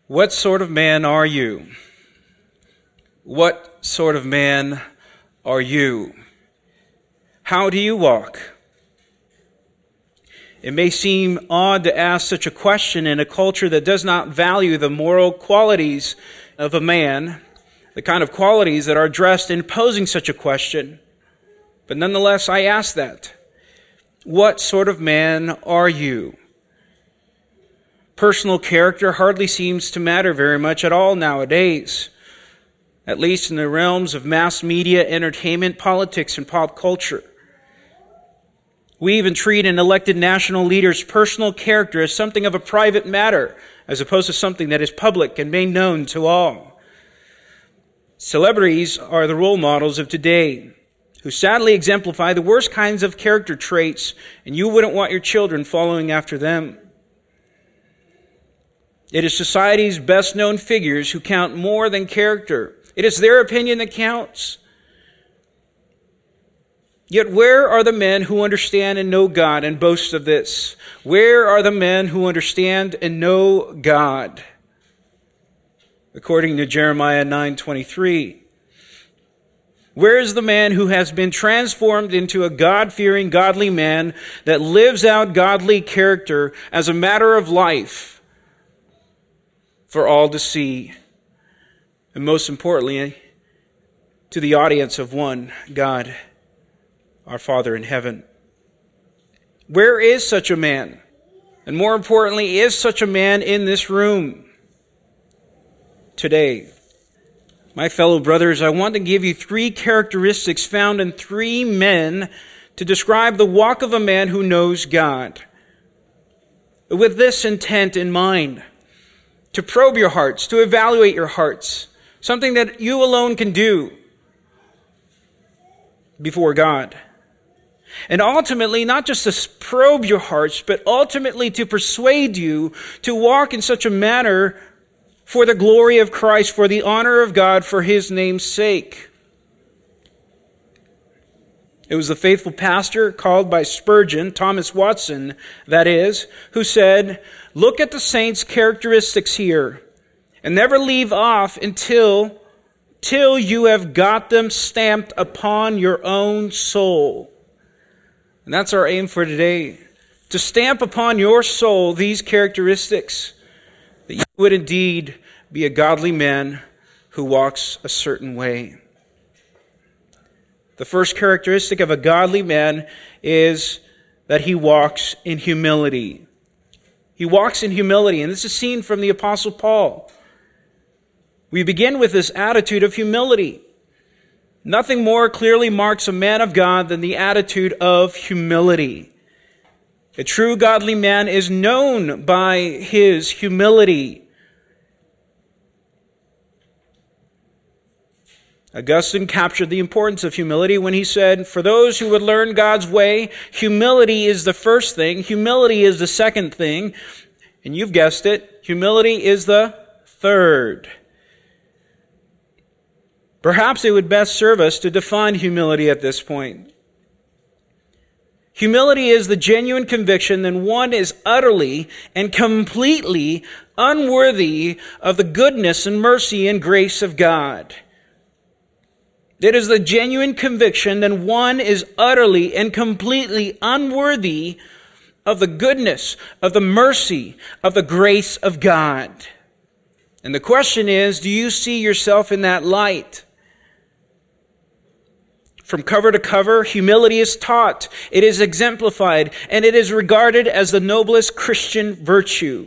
What sort of man are you? What sort of man are you? How do you walk? It may seem odd to ask such a question in a culture that does not value the moral qualities of a man, the kind of qualities that are addressed in posing such a question. But nonetheless, I ask that. What sort of man are you? Personal character hardly seems to matter very much at all nowadays, at least in the realms of mass media, entertainment, politics, and pop culture. We even treat an elected national leader's personal character as something of a private matter, as opposed to something that is public and made known to all. Celebrities are the role models of today, who sadly exemplify the worst kinds of character traits, and you wouldn't want your children following after them. It is society's best-known figures who count more than character. It is their opinion that counts. Yet where are the men who understand and know God and boast of this? Where are the men who understand and know God? According to Jeremiah 9:23. Where is the man who has been transformed into a God-fearing, godly man that lives out godly character as a matter of life for all to see? And most importantly, to the audience of one God, our Father in heaven. Where is such a man? And more importantly, is such a man in this room today? My fellow brothers, I want to give you 3 characteristics found in 3 men to describe the walk of a man who knows God. With this intent in mind, to probe your hearts, to evaluate your hearts, something that you alone can do before God. And ultimately, not just to probe your hearts, but ultimately to persuade you to walk in such a manner for the glory of Christ, for the honor of God, for His name's sake. It was the faithful pastor called by Spurgeon, Thomas Watson, that is, who said, "Look at the saints' characteristics here, and never leave off until you have got them stamped upon your own soul." And that's our aim for today, to stamp upon your soul these characteristics, that you would indeed be a godly man who walks a certain way. The first characteristic of a godly man is that he walks in humility. He walks in humility, and this is seen from the Apostle Paul. We begin with this attitude of humility. Nothing more clearly marks a man of God than the attitude of humility. A true godly man is known by his humility. Augustine captured the importance of humility when he said, "For those who would learn God's way, humility is the first thing, humility is the second thing, and you've guessed it, humility is the third." Perhaps it would best serve us to define humility at this point. Humility is the genuine conviction that one is utterly and completely unworthy of the goodness and mercy and grace of God. It is the genuine conviction that one is utterly and completely unworthy of the goodness, of the mercy, of the grace of God. And the question is, do you see yourself in that light? From cover to cover, humility is taught, it is exemplified, and it is regarded as the noblest Christian virtue.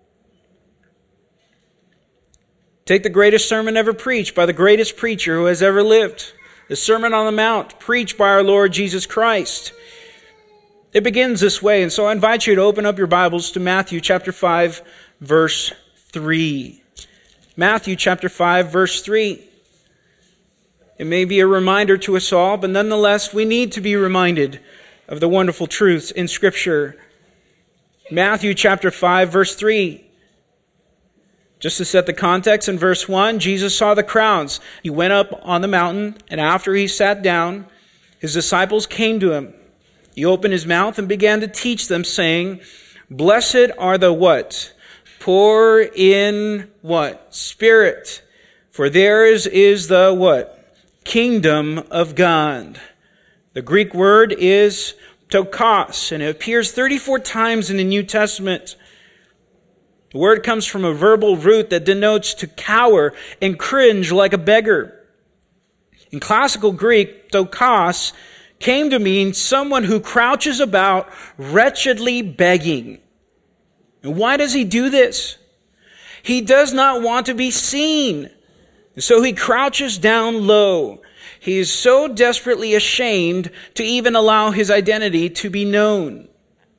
Take the greatest sermon ever preached by the greatest preacher who has ever lived. The Sermon on the Mount, preached by our Lord Jesus Christ. It begins this way, and so I invite you to open up your Bibles to Matthew chapter 5, verse 3. Matthew chapter 5, verse 3. It may be a reminder to us all, but nonetheless, we need to be reminded of the wonderful truths in Scripture. Matthew chapter 5, verse 3. Just to set the context, in verse 1, Jesus saw the crowds. He went up on the mountain, and after he sat down, his disciples came to him. He opened his mouth and began to teach them, saying, "Blessed are the" what? Poor in what? Spirit. For theirs is the what? Kingdom of God. The Greek word is tokos, and it appears 34 times in the New Testament. The word comes from a verbal root that denotes to cower and cringe like a beggar. In classical Greek, tokos came to mean someone who crouches about wretchedly begging. And why does he do this? He does not want to be seen. So he crouches down low. He is so desperately ashamed to even allow his identity to be known.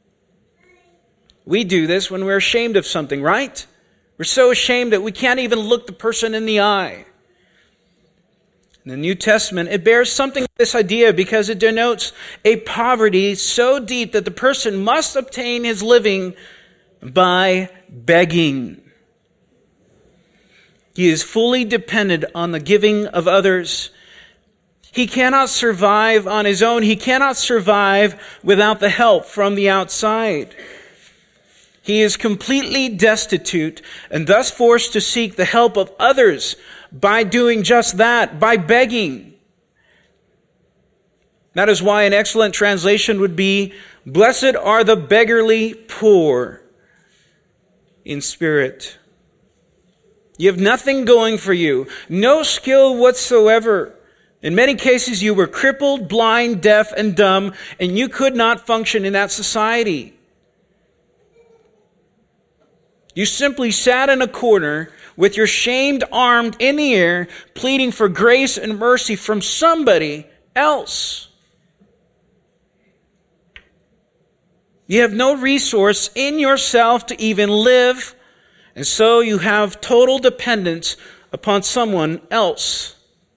We do this when we're ashamed of something, right? We're so ashamed that we can't even look the person in the eye. In the New Testament, it bears something of this idea because it denotes a poverty so deep that the person must obtain his living by begging. He is fully dependent on the giving of others. He cannot survive on his own. He cannot survive without the help from the outside. He is completely destitute and thus forced to seek the help of others by doing just that, by begging. That is why an excellent translation would be, "Blessed are the beggarly poor in spirit." You have nothing going for you, no skill whatsoever. In many cases, you were crippled, blind, deaf, and dumb, and you could not function in that society. You simply sat in a corner with your shamed arm in the air, pleading for grace and mercy from somebody else. You have no resource in yourself to even live, and so you have total dependence upon someone else.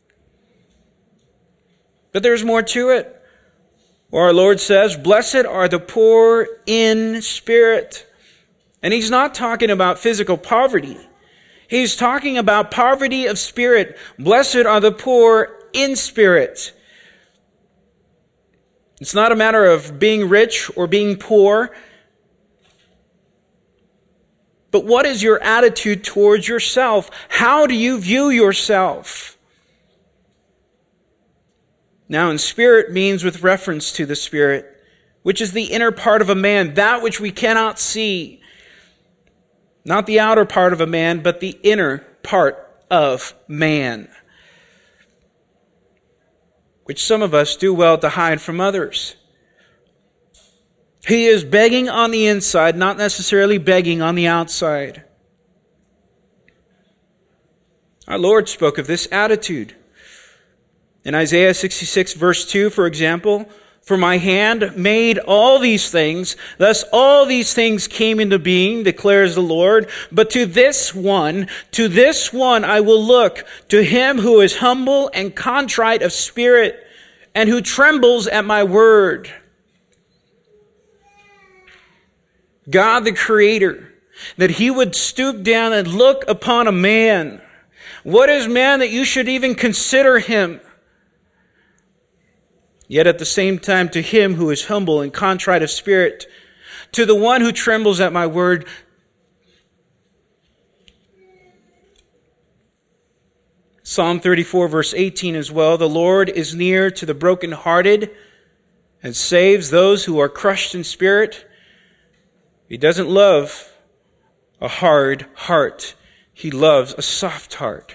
But there's more to it. Our Lord says, "Blessed are the poor in spirit." And he's not talking about physical poverty. He's talking about poverty of spirit. Blessed are the poor in spirit. It's not a matter of being rich or being poor. But what is your attitude towards yourself? How do you view yourself? Now, in spirit means with reference to the spirit, which is the inner part of a man, that which we cannot see. Not the outer part of a man, but the inner part of man, which some of us do well to hide from others. He is begging on the inside, not necessarily begging on the outside. Our Lord spoke of this attitude. In Isaiah 66 verse 2, for example, "For my hand made all these things, thus all these things came into being, declares the Lord. But to this one I will look, to him who is humble and contrite of spirit, and who trembles at my word." God the Creator, that he would stoop down and look upon a man. What is man that you should even consider him? Yet at the same time, to him who is humble and contrite of spirit, to the one who trembles at my word, Psalm 34 verse 18 as well, "The Lord is near to the brokenhearted and saves those who are crushed in spirit." He doesn't love a hard heart. He loves a soft heart.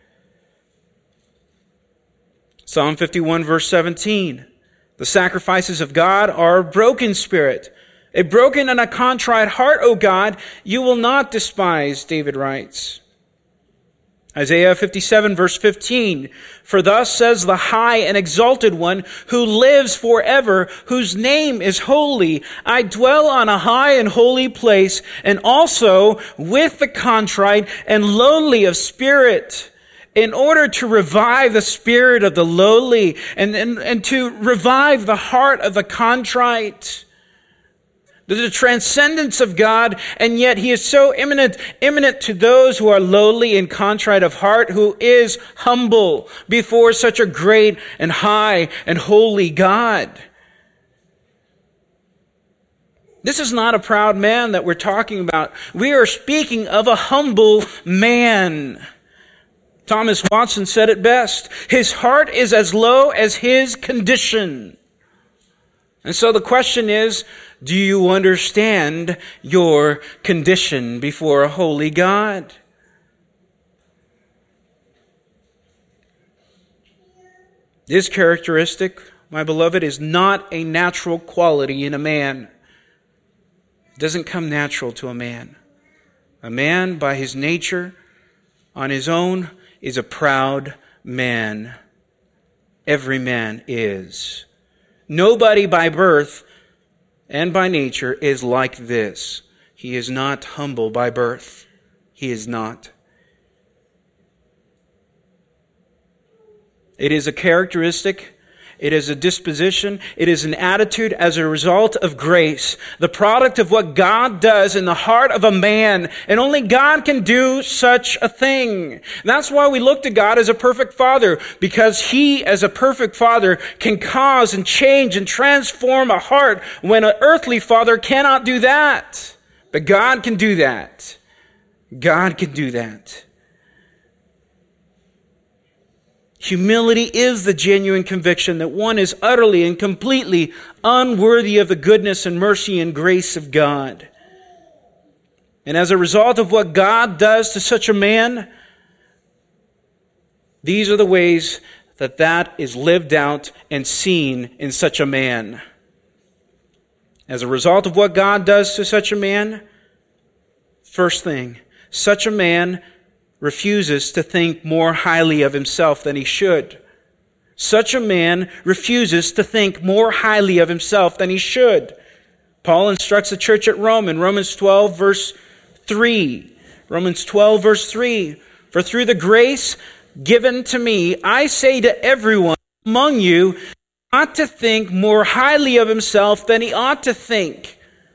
Psalm 51 verse 17. "The sacrifices of God are a broken spirit. A broken and a contrite heart, O God, you will not despise," David writes. Isaiah 57 verse 15. "For thus says the high and exalted one who lives forever, whose name is holy. I dwell on a high and holy place, and also with the contrite and lowly of spirit, in order to revive the spirit of the lowly and to revive the heart of the contrite." The transcendence of God, and yet he is so imminent to those who are lowly and contrite of heart, who is humble before such a great and high and holy God. This is not a proud man that we're talking about. We are speaking of a humble man. Thomas Watson said it best. His heart is as low as his condition. And so the question is, do you understand your condition before a holy God? This characteristic, my beloved, is not a natural quality in a man. It doesn't come natural to a man. A man, by his nature, on his own, is a proud man. Every man is. Nobody by birth and by nature is like this. He is not humble by birth. He is not. It is a characteristic. It is a disposition. It is an attitude as a result of grace. The product of what God does in the heart of a man. And only God can do such a thing. And that's why we look to God as a perfect Father. Because He, as a perfect Father, can cause and change and transform a heart when an earthly father cannot do that. But God can do that. God can do that. Humility is the genuine conviction that one is utterly and completely unworthy of the goodness and mercy and grace of God. And as a result of what God does to such a man, these are the ways that is lived out and seen in such a man. As a result of what God does to such a man, first thing, such a man refuses to think more highly of himself than he should. Such a man refuses to think more highly of himself than he should. Paul instructs the church at Rome in Romans 12, verse 3. Romans 12, verse 3. For through the grace given to me, I say to everyone among you not to think more highly of himself than he ought to think.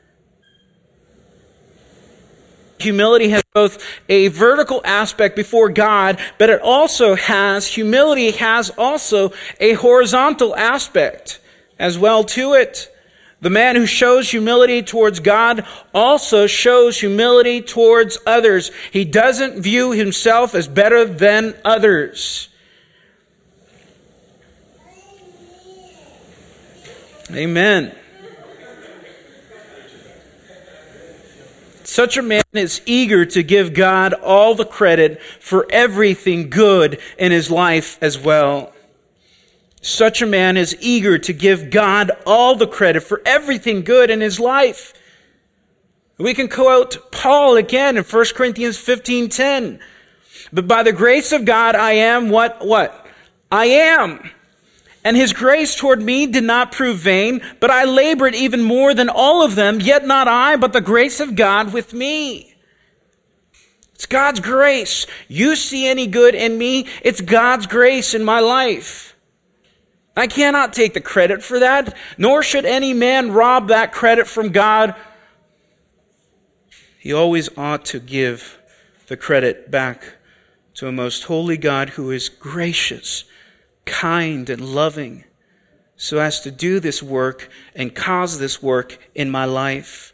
Humility has both a vertical aspect before God, but humility has also a horizontal aspect as well to it. The man who shows humility towards God also shows humility towards others. He doesn't view himself as better than others. Amen. Such a man is eager to give God all the credit for everything good in his life as well. Such a man is eager to give God all the credit for everything good in his life. We can quote Paul again in 1 Corinthians 15:10. But by the grace of God I am what? I am. And his grace toward me did not prove vain, but I labored even more than all of them, yet not I, but the grace of God with me. It's God's grace. You see any good in me, it's God's grace in my life. I cannot take the credit for that, nor should any man rob that credit from God. He always ought to give the credit back to a most holy God who is gracious, kind and loving, so as to do this work and cause this work in my life.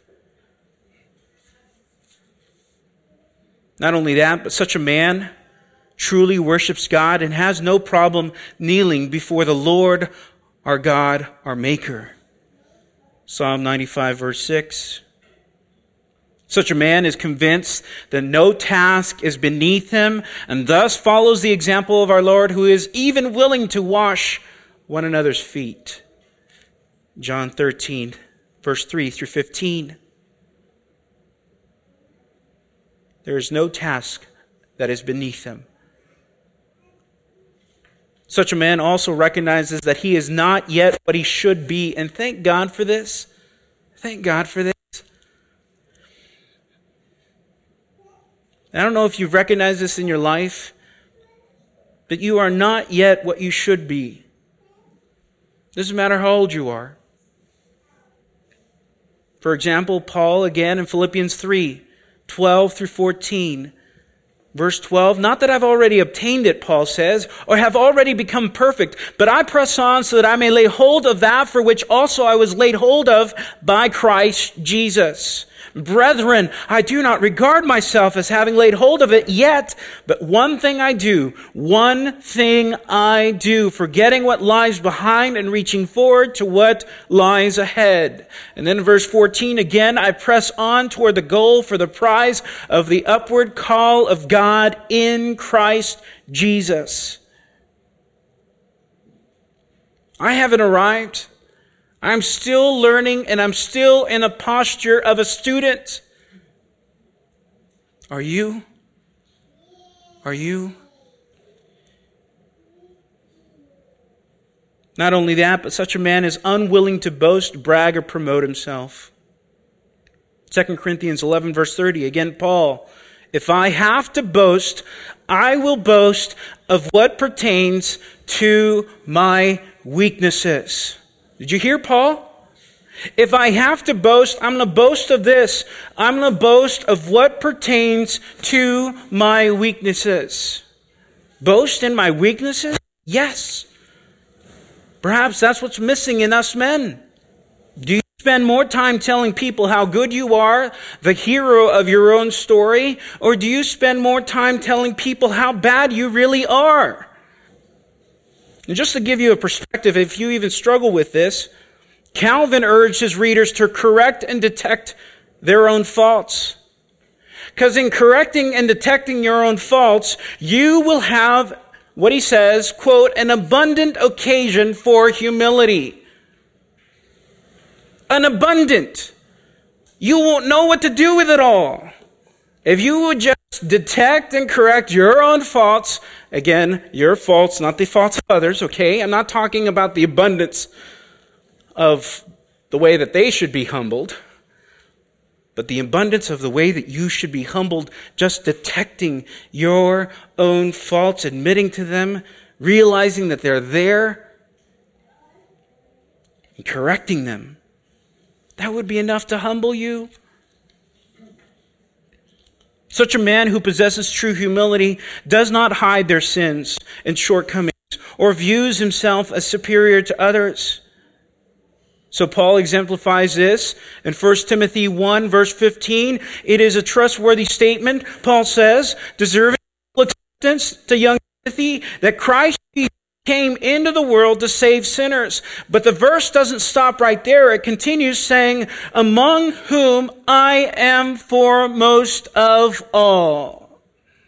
Not only that, but such a man truly worships God and has no problem kneeling before the Lord, our God, our Maker. Psalm 95, verse 6. Such a man is convinced that no task is beneath him, and thus follows the example of our Lord, who is even willing to wash one another's feet. John 13, verse 3 through 15. There is no task that is beneath him. Such a man also recognizes that he is not yet what he should be, and thank God for this. Thank God for this. I don't know if you've recognized this in your life, but you are not yet what you should be. Doesn't matter how old you are. For example, Paul again in Philippians 3, 12 through 14. Verse 12, not that I've already obtained it, Paul says, or have already become perfect, but I press on so that I may lay hold of that for which also I was laid hold of by Christ Jesus. Brethren, I do not regard myself as having laid hold of it yet, but one thing I do, forgetting what lies behind and reaching forward to what lies ahead. And then in verse 14 again, I press on toward the goal for the prize of the upward call of God in Christ Jesus. I haven't arrived. I'm still learning, and I'm still in a posture of a student. Are you? Are you? Not only that, but such a man is unwilling to boast, brag, or promote himself. 2 Corinthians 11, verse 30, again, Paul, if I have to boast, I will boast of what pertains to my weaknesses. Did you hear Paul? If I have to boast, I'm going to boast of this. I'm going to boast of what pertains to my weaknesses. Boast in my weaknesses? Yes. Perhaps that's what's missing in us men. Do you spend more time telling people how good you are, the hero of your own story, or do you spend more time telling people how bad you really are? And just to give you a perspective, if you even struggle with this, Calvin urged his readers to correct and detect their own faults. Because in correcting and detecting your own faults, you will have, what he says, quote, an abundant occasion for humility. An abundant. You won't know what to do with it all. If you would just detect and correct your own faults, again, your faults, not the faults of others, okay? I'm not talking about the abundance of the way that they should be humbled, but the abundance of the way that you should be humbled, just detecting your own faults, admitting to them, realizing that they're there, and correcting them. That would be enough to humble you. Such a man who possesses true humility does not hide their sins and shortcomings or views himself as superior to others. So Paul exemplifies this in 1 Timothy 1, verse 15. It is a trustworthy statement, Paul says, deserving acceptance to young Timothy, that Christ came into the world to save sinners. But the verse doesn't stop right there. It continues saying, among whom I am foremost of all.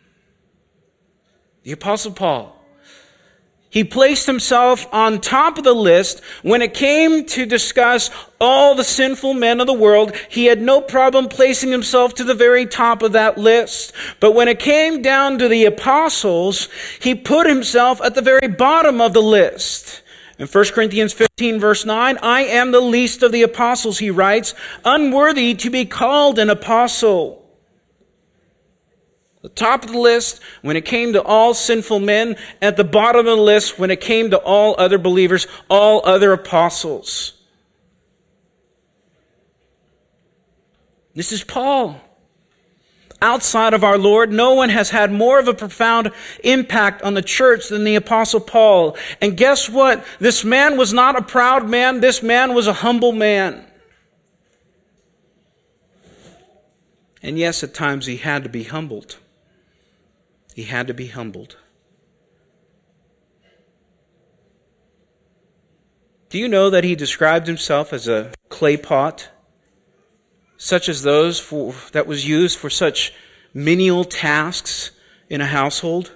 The Apostle Paul. He placed himself on top of the list. When it came to discuss all the sinful men of the world, he had no problem placing himself to the very top of that list. But when it came down to the apostles, he put himself at the very bottom of the list. In 1 Corinthians 15, verse 9, I am the least of the apostles, he writes, unworthy to be called an apostle. The top of the list when it came to all sinful men, at the bottom of the list when it came to all other believers, all other apostles. This is Paul. Outside of our Lord, no one has had more of a profound impact on the church than the Apostle Paul. And guess what? This man was not a proud man. This man was a humble man. And yes, at times he had to be humbled. He had to be humbled. Do you know that he described himself as a clay pot, such as those that was used for such menial tasks in a household?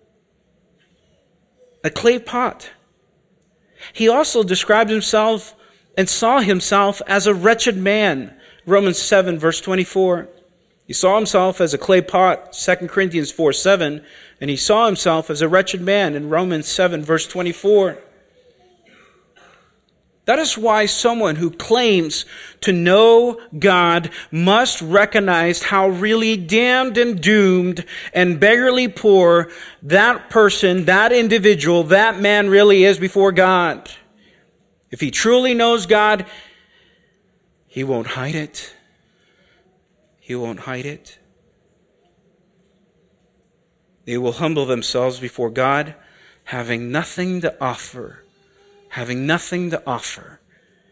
A clay pot. He also described himself and saw himself as a wretched man. Romans 7, verse 24. He saw himself as a clay pot, 2 Corinthians 4:7, and he saw himself as a wretched man in Romans 7, verse 24. That is why someone who claims to know God must recognize how really damned and doomed and beggarly poor that person, that individual, that man really is before God. If he truly knows God, he won't hide it. He won't hide it. They will humble themselves before God, having nothing to offer. Having nothing to offer.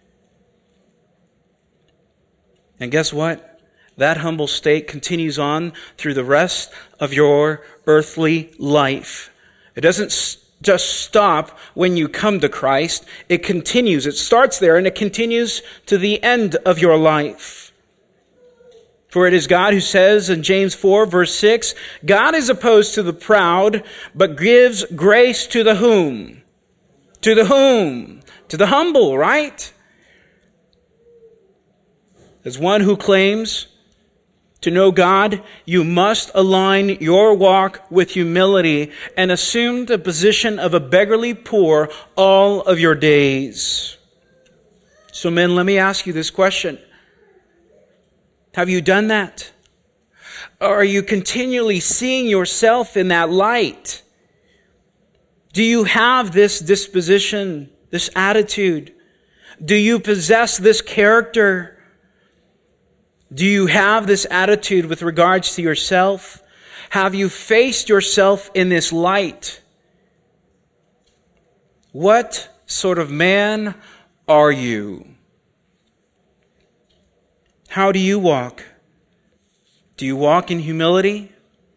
And guess what? That humble state continues on through the rest of your earthly life. It doesn't just stop when you come to Christ. It continues. It starts there and it continues to the end of your life. For it is God who says in James 4, verse 6, God is opposed to the proud, but gives grace to the whom? To the whom? To the humble, right? As one who claims to know God, you must align your walk with humility and assume the position of a beggarly poor all of your days. So men, let me ask you this question. Have you done that? Or are you continually seeing yourself in that light? Do you have this disposition, this attitude? Do you possess this character? Do you have this attitude with regards to yourself? Have you faced yourself in this light? What sort of man are you? How do you walk? Do you walk in humility?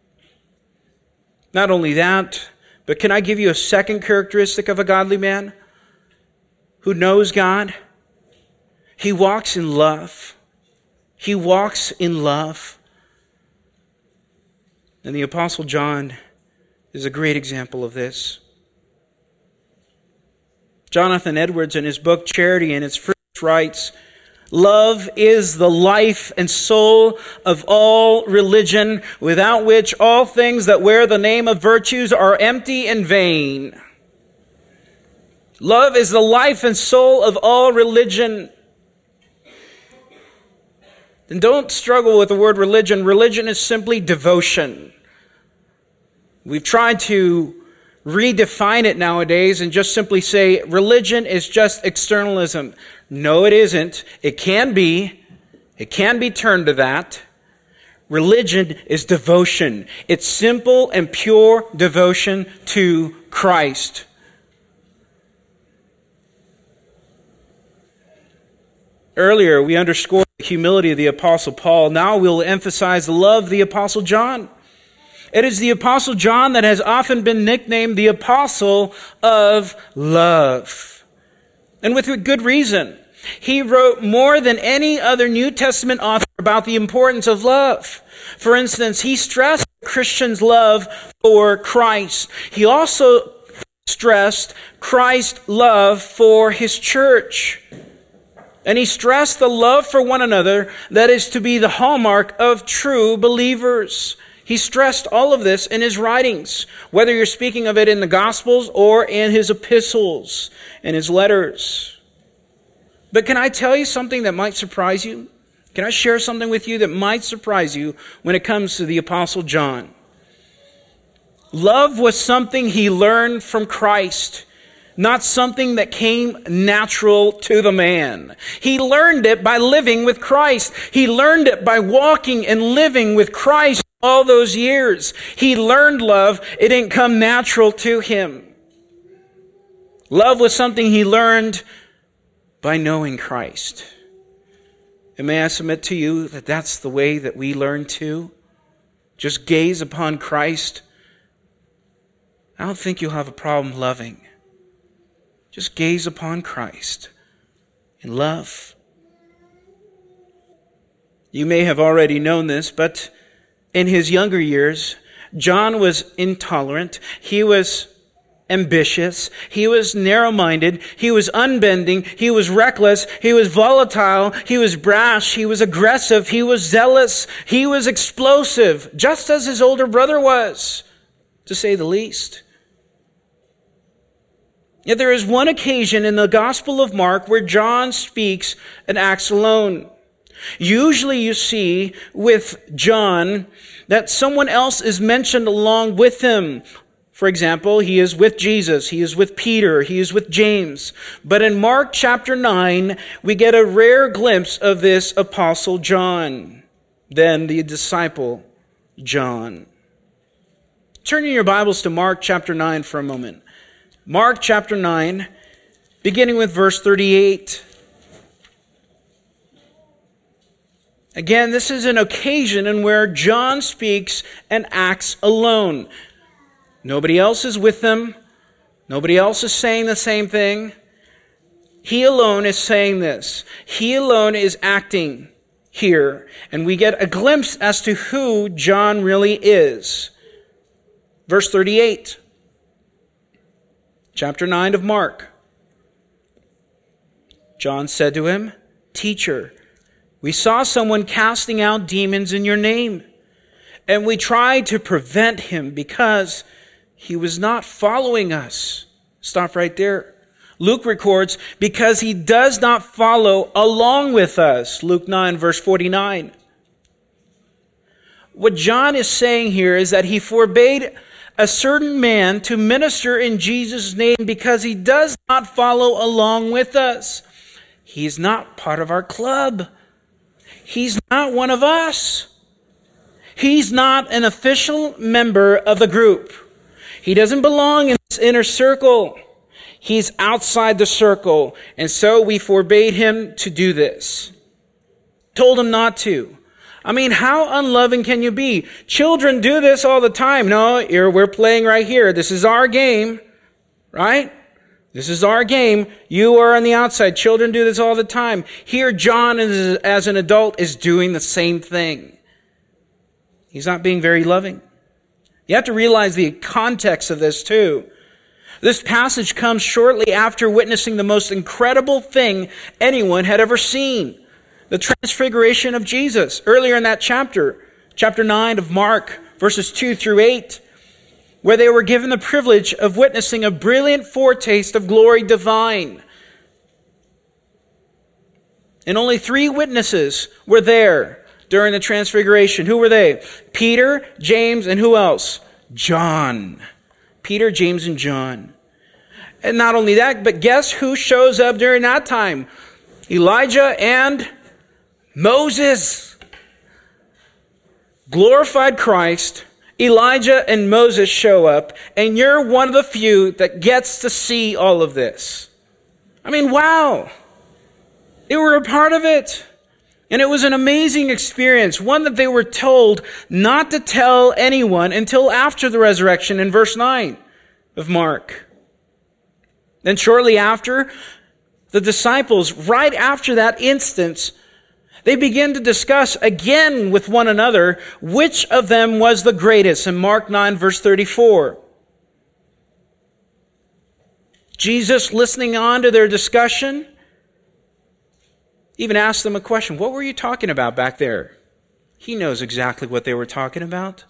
Not only that, but can I give you a second characteristic of a godly man who knows God? He walks in love. He walks in love. And the Apostle John is a great example of this. Jonathan Edwards, in his book Charity and Its Fruits, writes, love is the life and soul of all religion, without which all things that wear the name of virtues are empty and vain. Love is the life and soul of all religion. And don't struggle with the word religion. Religion is simply devotion. We've tried to redefine it nowadays and just simply say religion is just externalism. No, it isn't. It can be. It can be turned to that. Religion is devotion. It's simple and pure devotion to Christ. Earlier, we underscored the humility of the Apostle Paul. Now we'll emphasize the love of the Apostle John. It is the Apostle John that has often been nicknamed the Apostle of Love. And with good reason. He wrote more than any other New Testament author about the importance of love. For instance, he stressed Christians' love for Christ. He also stressed Christ's love for his church. And he stressed the love for one another that is to be the hallmark of true believers. He stressed all of this in his writings, whether you're speaking of it in the Gospels or in his epistles and his letters. But can I tell you something that might surprise you? Can I share something with you that might surprise you when it comes to the Apostle John? Love was something he learned from Christ, not something that came natural to the man. He learned it by living with Christ. He learned it by walking and living with Christ all those years. He learned love. It didn't come natural to him. Love was something he learned by knowing Christ. And may I submit to you that that's the way that we learn too? Just gaze upon Christ. I don't think you'll have a problem loving. Just gaze upon Christ in love. You may have already known this, but in his younger years, John was intolerant. He was ambitious. He was narrow-minded. He was unbending. He was reckless. He was volatile. He was brash. He was aggressive. He was zealous. He was explosive, just as his older brother was, to say the least. Yet there is one occasion in the Gospel of Mark where John speaks and acts alone. Usually you see with John that someone else is mentioned along with him. For example, he is with Jesus, he is with Peter, he is with James. But in Mark chapter 9, we get a rare glimpse of this Apostle John, then the disciple John. Turn in your Bibles to Mark chapter 9 for a moment. Mark chapter 9, beginning with verse 38. Again, this is an occasion in where John speaks and acts alone. Nobody else is with them. Nobody else is saying the same thing. He alone is saying this. He alone is acting here. And we get a glimpse as to who John really is. Verse 38. Chapter 9 of Mark. John said to him, "Teacher, we saw someone casting out demons in your name, and we tried to prevent him because he was not following us." Stop right there. Luke records, because he does not follow along with us. Luke 9, verse 49. What John is saying here is that he forbade a certain man to minister in Jesus' name because he does not follow along with us. He's not part of our club. He's not one of us. He's not an official member of the group. He doesn't belong in this inner circle. He's outside the circle. And so we forbade him to do this. Told him not to. I mean, how unloving can you be? Children do this all the time. No, we're playing right here. This is our game, right? This is our game. You are on the outside. Children do this all the time. Here, John, as an adult, is doing the same thing. He's not being very loving. You have to realize the context of this too. This passage comes shortly after witnessing the most incredible thing anyone had ever seen. The transfiguration of Jesus. Earlier in that chapter 9 of Mark, verses 2 through 8, where they were given the privilege of witnessing a brilliant foretaste of glory divine. And only 3 witnesses were there during the transfiguration. Who were they? Peter, James, and who else? John. Peter, James, and John. And not only that, but guess who shows up during that time? Elijah and Moses. Glorified Christ, Elijah and Moses show up, and you're one of the few that gets to see all of this. I mean, wow. They were a part of it. And it was an amazing experience, one that they were told not to tell anyone until after the resurrection in verse 9 of Mark. Then shortly after, the disciples, right after that instance, they begin to discuss again with one another which of them was the greatest in Mark 9, verse 34. Jesus, listening on to their discussion, even asked them a question. What were you talking about back there? He knows exactly what they were talking about.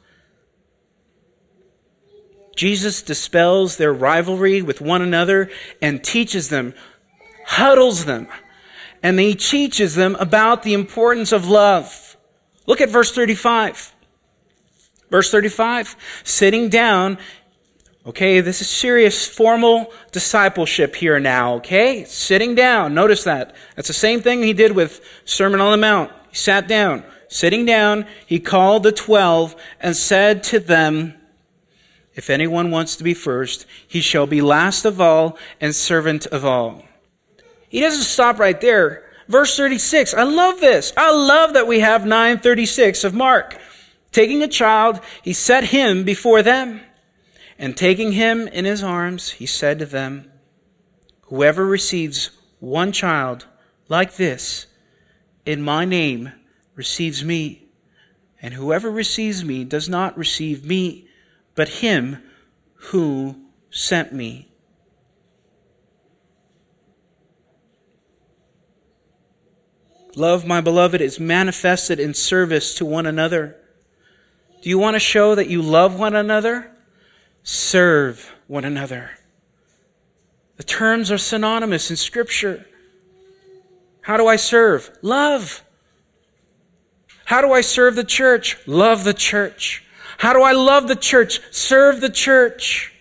Jesus dispels their rivalry with one another and teaches them, huddles them, and he teaches them about the importance of love. Look at verse 35. Verse 35, sitting down. Okay, this is serious formal discipleship here now, okay? Sitting down. Notice that. That's the same thing he did with Sermon on the Mount. He sat down. Sitting down, he called the 12 and said to them, "If anyone wants to be first, he shall be last of all and servant of all." He doesn't stop right there. Verse 36, I love this. I love that we have 9:36 of Mark. Taking a child, he set him before them. And taking him in his arms, he said to them, "Whoever receives one child like this in my name receives me. And whoever receives me does not receive me, but him who sent me." Love, my beloved, is manifested in service to one another. Do you want to show that you love one another? Serve one another. The terms are synonymous in Scripture. How do I serve? Love. How do I serve the church? Love the church. How do I love the church? Serve the church.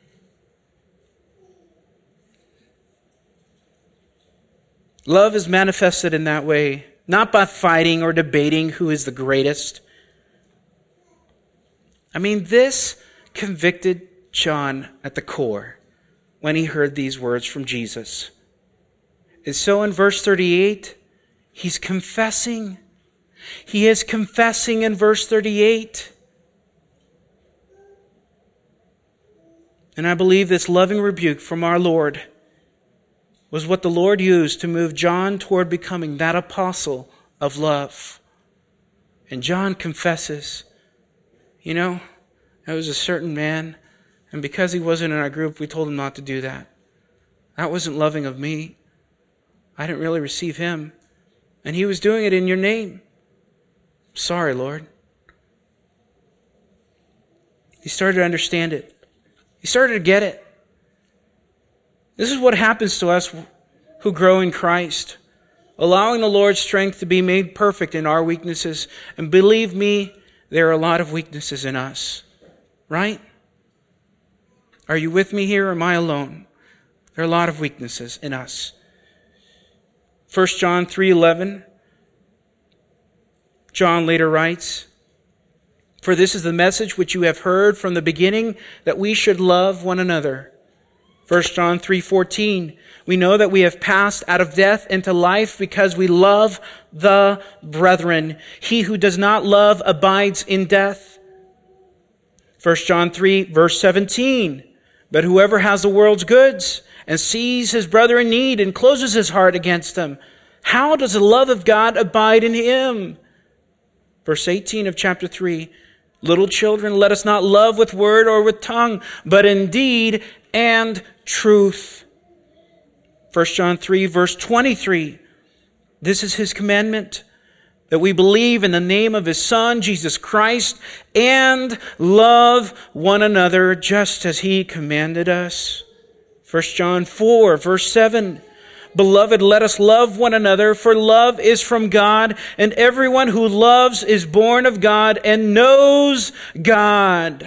Love is manifested in that way, not by fighting or debating who is the greatest. I mean, this convicted John at the core when he heard these words from Jesus. And so in verse 38, he's confessing. He is confessing in verse 38. And I believe this loving rebuke from our Lord was what the Lord used to move John toward becoming that apostle of love. And John confesses, there was a certain man, and because he wasn't in our group, we told him not to do that. That wasn't loving of me. I didn't really receive him. And he was doing it in your name. Sorry, Lord. He started to understand it. He started to get it. This is what happens to us who grow in Christ. Allowing the Lord's strength to be made perfect in our weaknesses. And believe me, there are a lot of weaknesses in us. Right? Are you with me here or am I alone? There are a lot of weaknesses in us. 1 John 3:11. John later writes, "For this is the message which you have heard from the beginning, that we should love one another." 1 John 3:14, "We know that we have passed out of death into life because we love the brethren. He who does not love abides in death." 1 John 3, verse 17, "But whoever has the world's goods and sees his brother in need and closes his heart against him, how does the love of God abide in him?" Verse 18 of chapter 3, "Little children, let us not love with word or with tongue, but in deed and truth." 1 John 3, verse 23, "This is his commandment, that we believe in the name of his Son, Jesus Christ, and love one another just as he commanded us." 1 John 4, verse 7, "Beloved, let us love one another, for love is from God, and everyone who loves is born of God and knows God."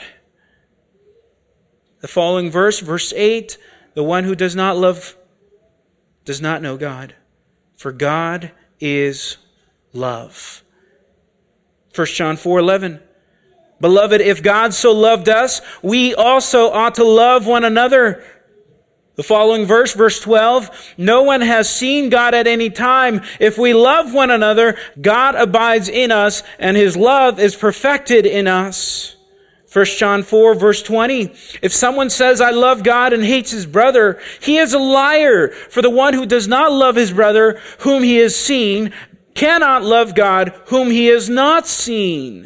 The following verse, verse 8, "The one who does not love does not know God, for God is love." 1 John 4:11, "Beloved, if God so loved us, we also ought to love one another." The following verse, verse 12, "No one has seen God at any time. If we love one another, God abides in us, and his love is perfected in us." 1 John 4, verse 20, "If someone says, 'I love God,' and hates his brother, he is a liar. For the one who does not love his brother, whom he has seen, cannot love God, whom he has not seen."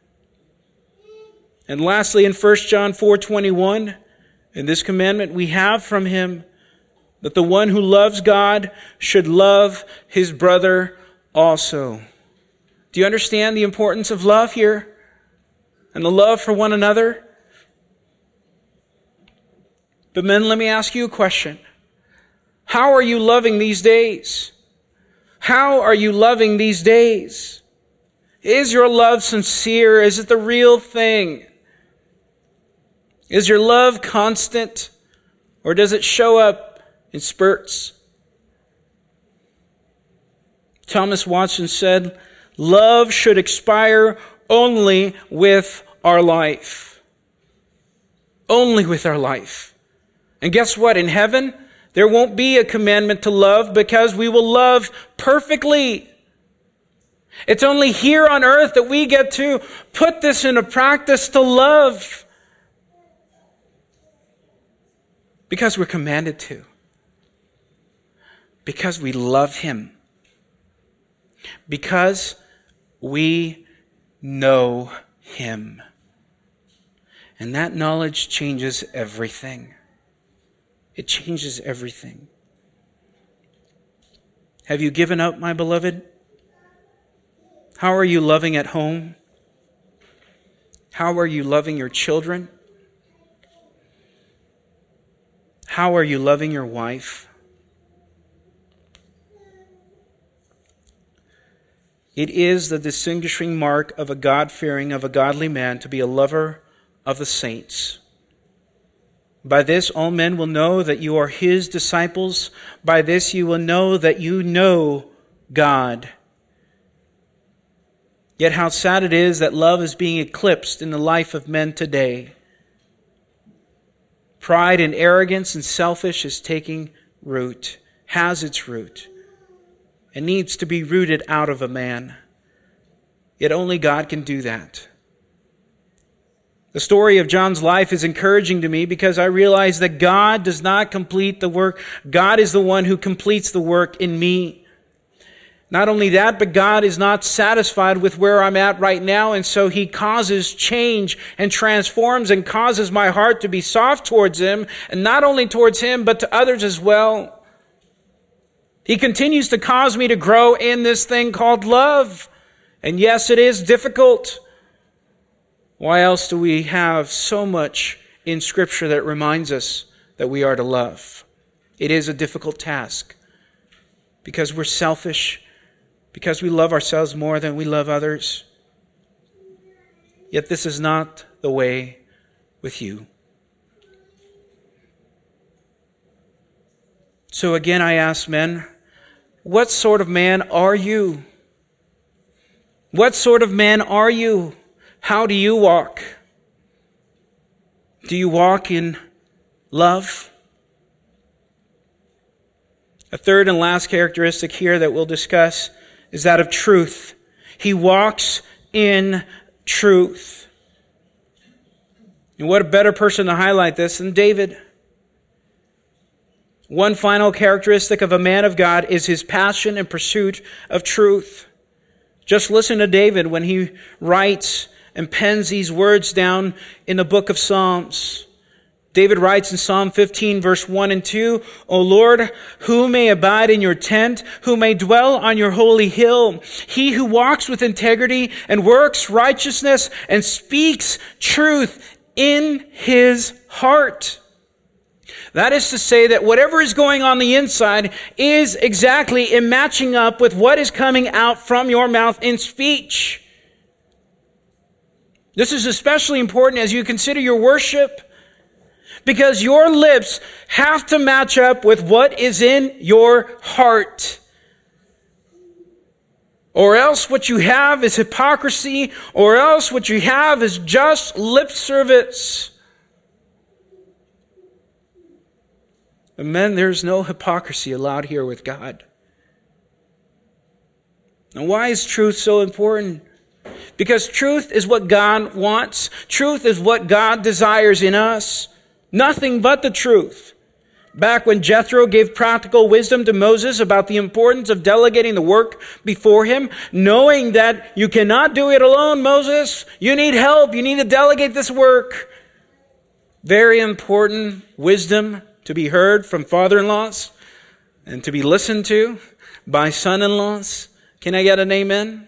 And lastly, in 1 John 4:21, "In this commandment we have from him, that the one who loves God should love his brother also." Do you understand the importance of love here? And the love for one another? But men, let me ask you a question. How are you loving these days? How are you loving these days? Is your love sincere? Is it the real thing? Is your love constant, or does it show up in spurts? Thomas Watson said, "Love should expire only with our life." Only with our life. And guess what? In heaven, there won't be a commandment to love because we will love perfectly. It's only here on earth that we get to put this into practice, to love. Because we're commanded to. Because we love him. Because we know him. And that knowledge changes everything. It changes everything. Have you given up, my beloved? How are you loving at home? How are you loving your children? How are you loving your wife? It is the distinguishing mark of a God-fearing, of a godly man, to be a lover of the saints. By this all men will know that you are his disciples. By this you will know that you know God. Yet how sad it is that love is being eclipsed in the life of men today. Pride and arrogance and selfish is taking root, has its root, and needs to be rooted out of a man. Yet only God can do that. The story of John's life is encouraging to me because I realize that God does not complete the work. God is the one who completes the work in me. Not only that, but God is not satisfied with where I'm at right now, and so He causes change and transforms and causes my heart to be soft towards Him, and not only towards Him, but to others as well. He continues to cause me to grow in this thing called love. And yes, it is difficult. Why else do we have so much in Scripture that reminds us that we are to love? It is a difficult task because we're selfish, because we love ourselves more than we love others. Yet this is not the way with you. So again, I ask men, what sort of man are you? What sort of man are you? How do you walk? Do you walk in love? A third and last characteristic here that we'll discuss is that of truth. He walks in truth. And what a better person to highlight this than David. One final characteristic of a man of God is his passion and pursuit of truth. Just listen to David when he writes and pens these words down in the book of Psalms. David writes in Psalm 15, verse 1 and 2, O Lord, who may abide in your tent, who may dwell on your holy hill? He who walks with integrity and works righteousness and speaks truth in his heart. That is to say that whatever is going on the inside is exactly in matching up with what is coming out from your mouth in speech. This is especially important as you consider your worship, because your lips have to match up with what is in your heart. Or else what you have is hypocrisy, or else what you have is just lip service. But men, there's no hypocrisy allowed here with God. And why is truth so important? Because truth is what God wants. Truth is what God desires in us. Nothing but the truth. Back when Jethro gave practical wisdom to Moses about the importance of delegating the work before him, knowing that you cannot do it alone, Moses. You need help. You need to delegate this work. Very important wisdom to be heard from father-in-laws and to be listened to by son-in-laws. Can I get an amen?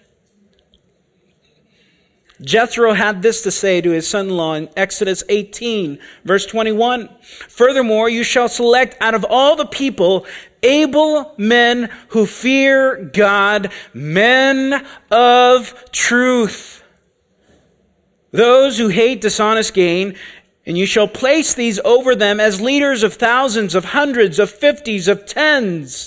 Jethro had this to say to his son-in-law in Exodus 18, verse 21. Furthermore, you shall select out of all the people able men who fear God, men of truth, those who hate dishonest gain, and you shall place these over them as leaders of thousands, of hundreds, of fifties, of tens.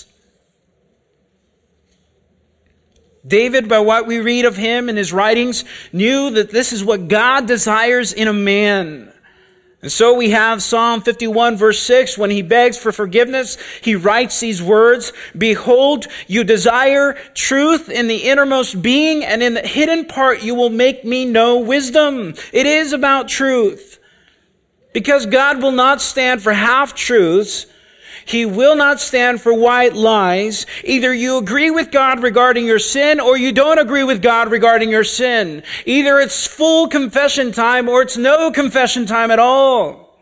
David, by what we read of him in his writings, knew that this is what God desires in a man. And so we have Psalm 51 verse 6, when he begs for forgiveness, he writes these words, Behold, you desire truth in the innermost being, and in the hidden part you will make me know wisdom. It is about truth. Because God will not stand for half-truths, He will not stand for white lies. Either you agree with God regarding your sin or you don't agree with God regarding your sin. Either it's full confession time or it's no confession time at all.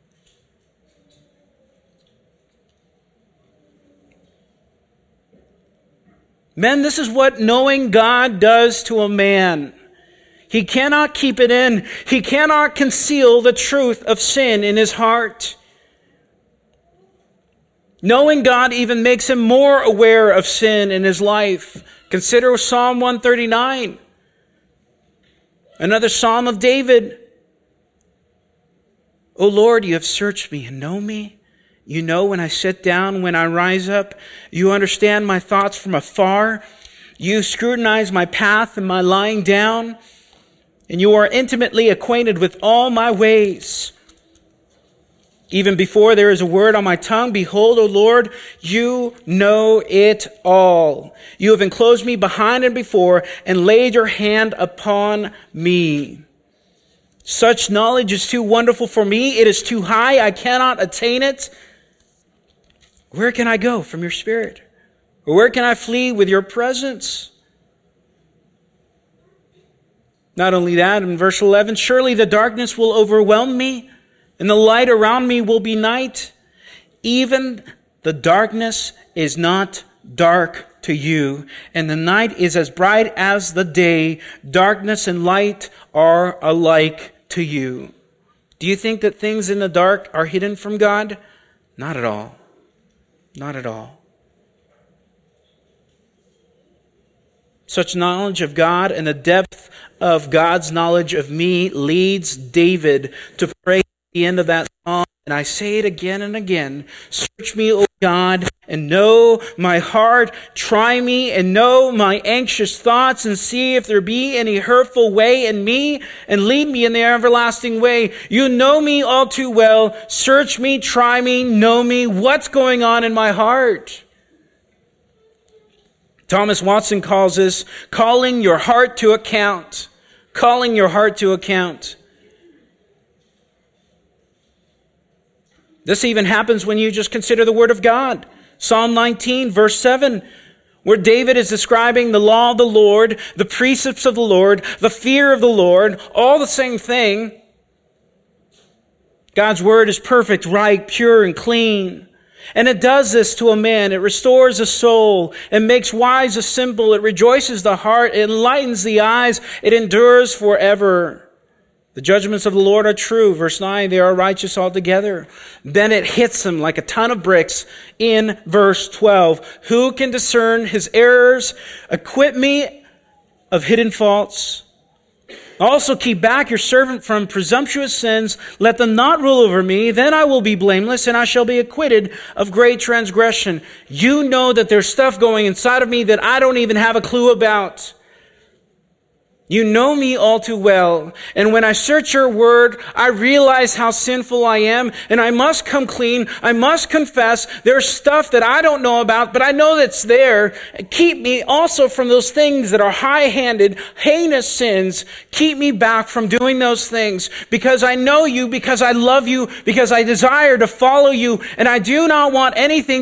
Men, this is what knowing God does to a man. He cannot keep it in. He cannot conceal the truth of sin in his heart. Knowing God even makes him more aware of sin in his life. Consider Psalm 139. Another Psalm of David. O Lord, you have searched me and know me. You know when I sit down, when I rise up. You understand my thoughts from afar. You scrutinize my path and my lying down. And you are intimately acquainted with all my ways. Even before there is a word on my tongue, behold, O Lord, you know it all. You have enclosed me behind and before and laid your hand upon me. Such knowledge is too wonderful for me. It is too high. I cannot attain it. Where can I go from your spirit? Or where can I flee with your presence? Not only that, in verse 11, surely the darkness will overwhelm me, and the light around me will be night. Even the darkness is not dark to you, and the night is as bright as the day. Darkness and light are alike to you. Do you think that things in the dark are hidden from God? Not at all. Not at all. Such knowledge of God and the depth of God's knowledge of me leads David to pray at the end of that psalm. And I say it again and again. Search me, O God, and know my heart. Try me and know my anxious thoughts, and see if there be any hurtful way in me, and lead me in the everlasting way. You know me all too well. Search me, try me, know me. What's going on in my heart? Thomas Watson calls this calling your heart to account. Calling your heart to account. This even happens when you just consider the Word of God. Psalm 19, verse 7, where David is describing the law of the Lord, the precepts of the Lord, the fear of the Lord, all the same thing. God's Word is perfect, right, pure, and clean. And it does this to a man. It restores a soul. It makes wise a simple. It rejoices the heart. It enlightens the eyes. It endures forever. The judgments of the Lord are true. Verse 9, they are righteous altogether. Then it hits him like a ton of bricks in verse 12. Who can discern his errors? Acquit me of hidden faults. Also keep back your servant from presumptuous sins. Let them not rule over me. Then I will be blameless, and I shall be acquitted of great transgression. You know that there's stuff going inside of me that I don't even have a clue about. You know me all too well. And when I search your word, I realize how sinful I am, and I must come clean. I must confess there's stuff that I don't know about, but I know that's there. Keep me also from those things that are high-handed, heinous sins. Keep me back from doing those things, because I know you, because I love you, because I desire to follow you, and I do not want anything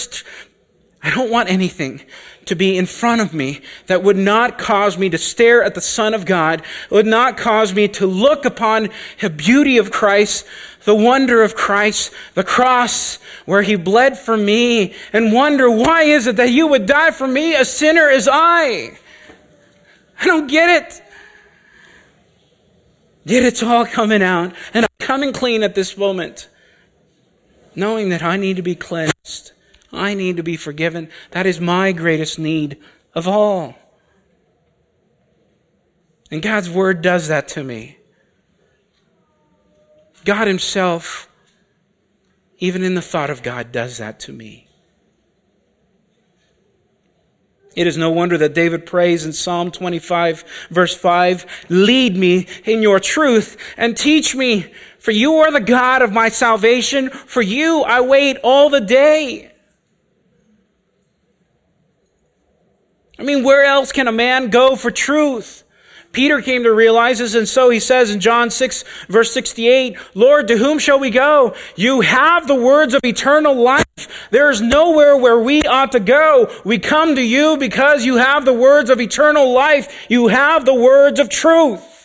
to be in front of me that would not cause me to stare at the Son of God, would not cause me to look upon the beauty of Christ, the wonder of Christ, the cross where He bled for me, and wonder, why is it that you would die for me, a sinner as I? I don't get it. Yet it's all coming out, and I'm coming clean at this moment, knowing that I need to be cleansed. I need to be forgiven. That is my greatest need of all. And God's Word does that to me. God Himself, even in the thought of God, does that to me. It is no wonder that David prays in Psalm 25, verse 5, lead me in your truth and teach me, for you are the God of my salvation. For you I wait all the day. I mean, where else can a man go for truth? Peter came to realize this, and so he says in John 6, verse 68, Lord, to whom shall we go? You have the words of eternal life. There is nowhere where we ought to go. We come to you because you have the words of eternal life. You have the words of truth.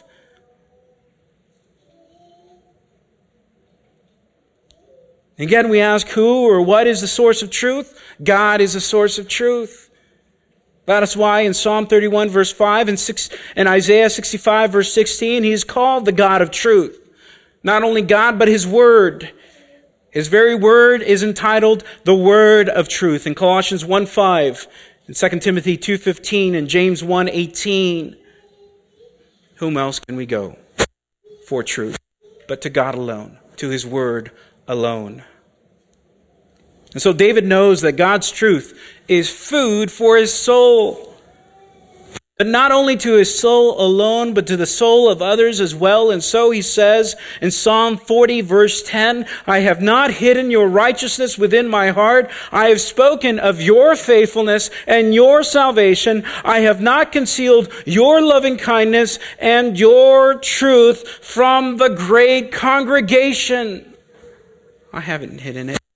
Again, we ask who or what is the source of truth? God is the source of truth. That is why in Psalm 31 verse 5 and Isaiah 65 verse 16, He is called the God of truth. Not only God, but His Word. His very Word is entitled the Word of Truth in Colossians 1:5, in 2 Timothy 2:15, and James 1:18. Whom else can we go for truth but to God alone, to His Word alone? And so David knows that God's truth is food for his soul. But not only to his soul alone, but to the soul of others as well. And so he says in Psalm 40, verse 10, I have not hidden your righteousness within my heart. I have spoken of your faithfulness and your salvation. I have not concealed your loving kindness and your truth from the great congregation. I haven't hidden it.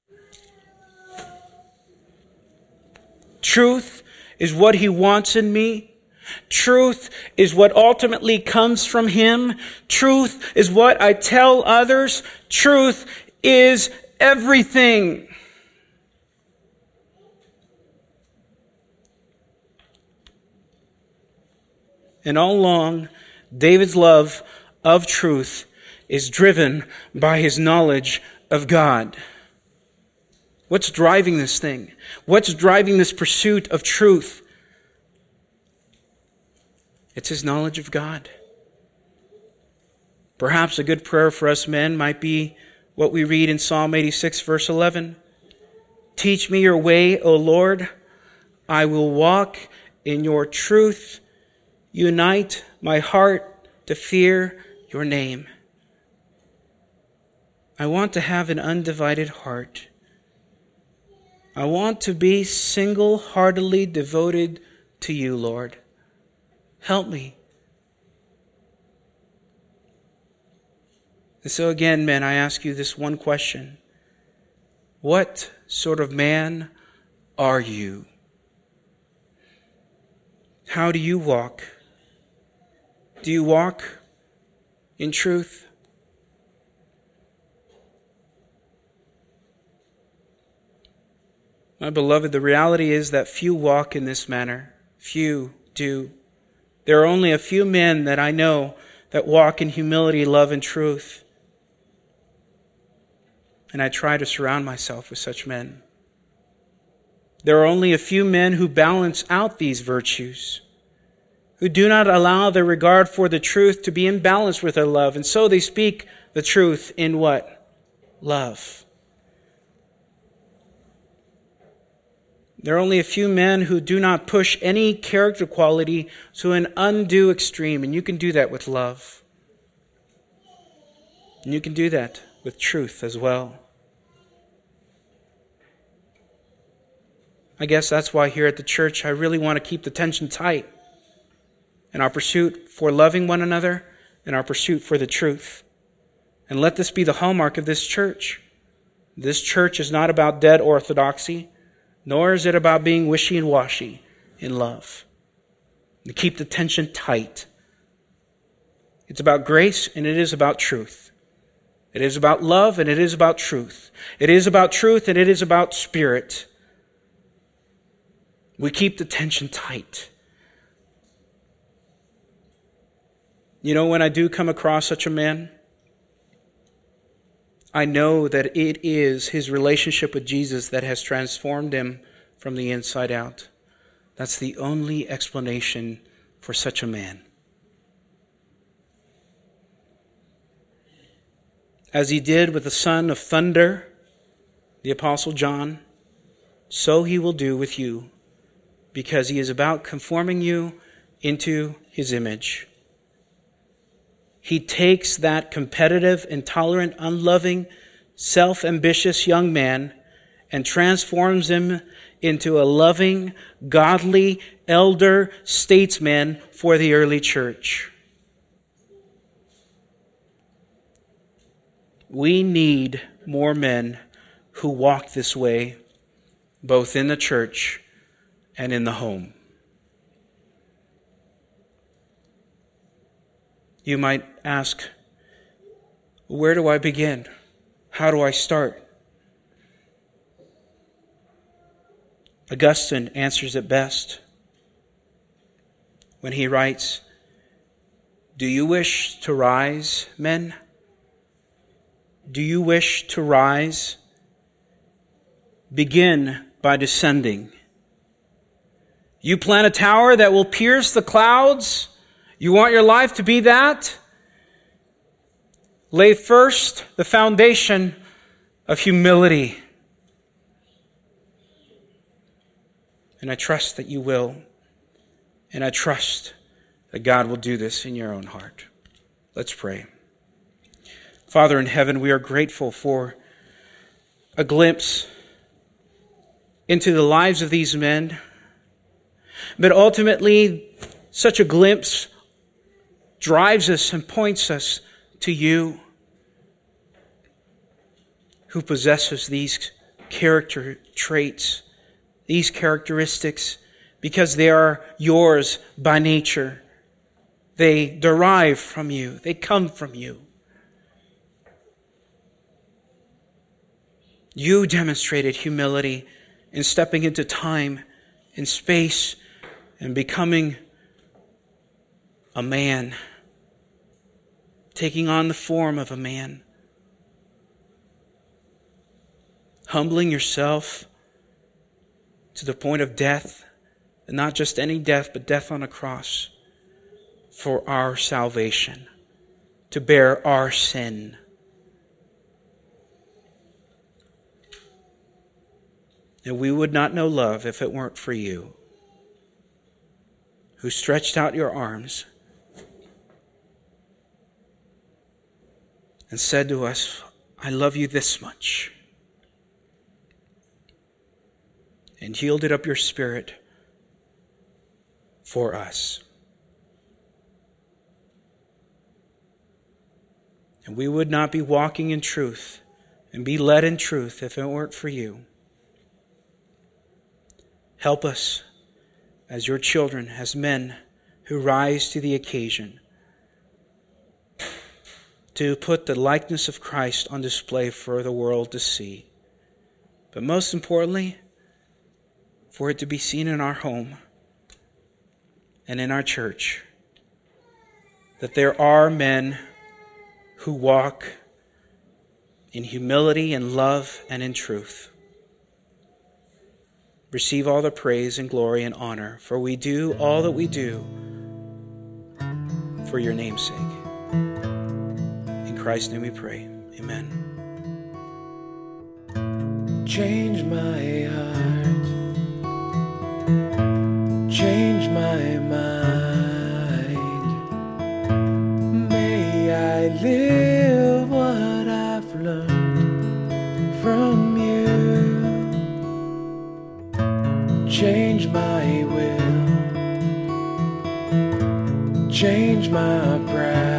Truth is what he wants in me. Truth is what ultimately comes from him. Truth is what I tell others. Truth is everything. And all along, David's love of truth is driven by his knowledge of God. What's driving this thing? What's driving this pursuit of truth? It's his knowledge of God. Perhaps a good prayer for us men might be what we read in Psalm 86, verse 11. Teach me your way, O Lord. I will walk in your truth. Unite my heart to fear your name. I want to have an undivided heart. I want to be single-heartedly devoted to you, Lord. Help me. And so again, men, I ask you this one question. What sort of man are you? How do you walk? Do you walk in truth? My beloved, the reality is that few walk in this manner. Few do. There are only a few men that I know that walk in humility, love, and truth. And I try to surround myself with such men. There are only a few men who balance out these virtues, who do not allow their regard for the truth to be in balance with their love. And so they speak the truth in what? Love. There are only a few men who do not push any character quality to an undue extreme. And you can do that with love. And you can do that with truth as well. I guess that's why here at the church I really want to keep the tension tight in our pursuit for loving one another and our pursuit for the truth. And let this be the hallmark of this church. This church is not about dead orthodoxy, nor is it about being wishy-washy in love. To keep the tension tight. It's about grace and it is about truth. It is about love and it is about truth. It is about truth and it is about spirit. We keep the tension tight. You know, when I do come across such a man, I know that it is his relationship with Jesus that has transformed him from the inside out. That's the only explanation for such a man. As he did with the son of thunder, the Apostle John, so he will do with you, because he is about conforming you into his image. He takes that competitive, intolerant, unloving, self-ambitious young man and transforms him into a loving, godly, elder statesman for the early church. We need more men who walk this way, both in the church and in the home. You might ask, where do I begin? How do I start? Augustine answers it best when he writes, "Do you wish to rise, men? Do you wish to rise? Begin by descending. You plan a tower that will pierce the clouds? You want your life to be that? Lay first the foundation of humility. And I trust that you will. And I trust that God will do this in your own heart. Let's pray. Father in heaven, we are grateful for a glimpse into the lives of these men. But ultimately, such a glimpse drives us and points us to you, who possesses these character traits, these characteristics, because they are yours by nature. They derive from you. They come from you. You demonstrated humility in stepping into time and space and becoming a man, taking on the form of a man, humbling yourself to the point of death, and not just any death, but death on a cross for our salvation, to bear our sin. And we would not know love if it weren't for you, who stretched out your arms and said to us, I love you this much, and yielded up your Spirit for us. And we would not be walking in truth and be led in truth if it weren't for you. Help us as your children, as men who rise to the occasion, to put the likeness of Christ on display for the world to see. But most importantly, for it to be seen in our home and in our church, that there are men who walk in humility and love and in truth. Receive all the praise and glory and honor, for we do all that we do for your name's sake. In Christ's name we pray. Amen. Change my heart, change my mind. May I live what I've learned from you. Change my will, change my pride.